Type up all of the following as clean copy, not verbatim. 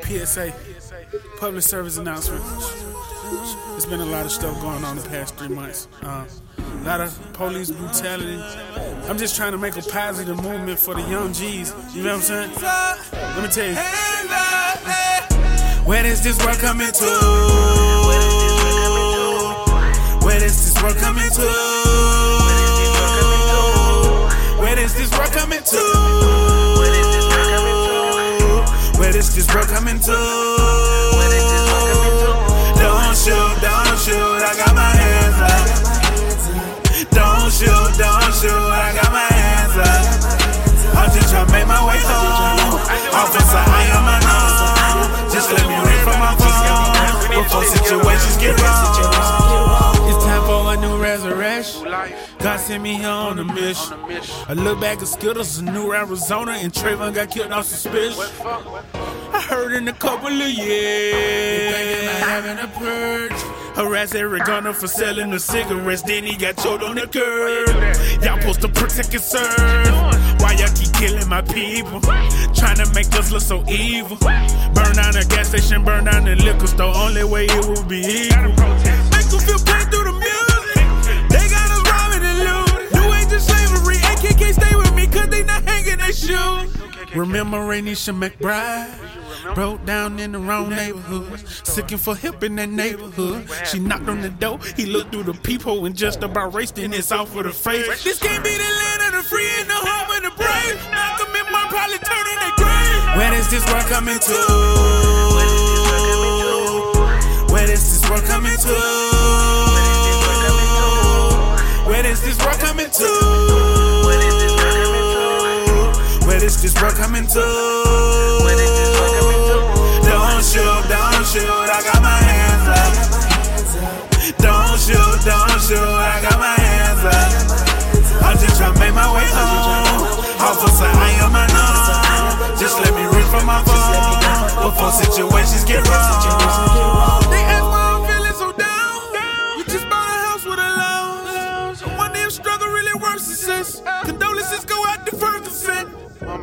PSA, public service announcement. There's been a lot of stuff going on the past 3 months. A lot of police brutality. I'm just trying to make a positive movement for the young G's. You know what I'm saying? Let me tell you. Where is this world coming to? Where is this world coming to? Where is this world coming to? Where is this world coming to? Don't shoot, I got my hands up. Don't shoot, I got my hands up. I'm just trying to make my way home. Officer, I am unknown. Just let me read from my phone before situations get wrong. It's time for a new resurrection. God sent me here on a mission. I look back at Skittles, a new Arizona, and Trayvon got killed off suspicion. I heard in a couple of years they thinking about having a purge. Harass Eric Garner for selling the cigarettes, then he got choked on the curb. Y'all supposed to protect and serve. Why y'all keep killing my people? Trying to make us look so evil. Burn down the gas station, burn down the liquor store. Only way it will be equal. Make them feel pain through the music. They got us robbing and looting. New age of slavery. AKK stay with me cause they not hanging their shoes. Remember Rainisha McBride? Broke down in the wrong neighborhood, seeking for help in that neighborhood. She knocked on the door, he looked through the peephole and just about raced in his off for the face. This can't be the land of the free and the home of the brave. Malcolm and Martin probably turning their grave. Where is this world coming to? Where is this world coming to? Where is this world coming to? Where is this world coming to? Don't shoot, I got my hands up. Don't shoot, I got my hands up. I'm just trying to make my way home. Officer, I am unknown. Just let me read from my phone before situations get wrong. They ask why I'm feeling so down. You just bought a house with a loan. So one day struggle really worth success. Condolences go out to Ferguson.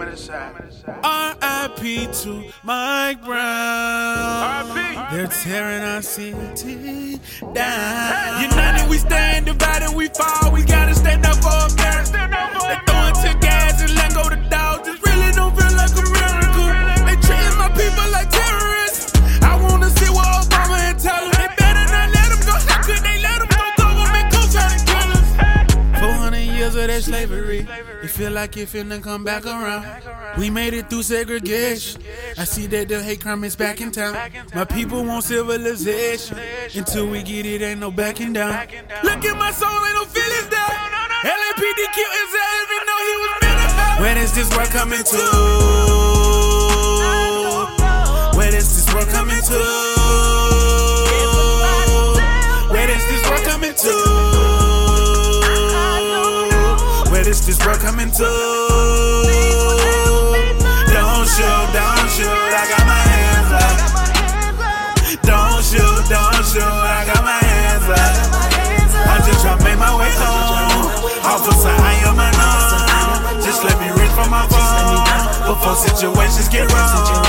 R.I.P. to Mike Brown. They're tearing our city down. United we stand, divided we fall. We gotta stand up for America. They throwing tear gas and let go the dogs. This really don't feel like a miracle. They treating my people like terrorists. I wanna see what Obama and tell them. They better not let them go. How could they let them go? Government go try to kill us. 400 years of that slavery. It feel like it finna come back around. We made it through segregation. I see that the hate crime is back in town. My people want civilization. Until we get it, ain't no backing down. Look at my soul, ain't no feelings down. LAPD killed himself even though he was better. Where is this world coming to? Where is this world coming to? Where is this world coming to? Where is this world coming to? Don't shoot, I got my hands up. Don't shoot, I got my hands up. I'm just trying to make my way home. Officer, I am unknown. Just let me read from my phone before situations get wrong.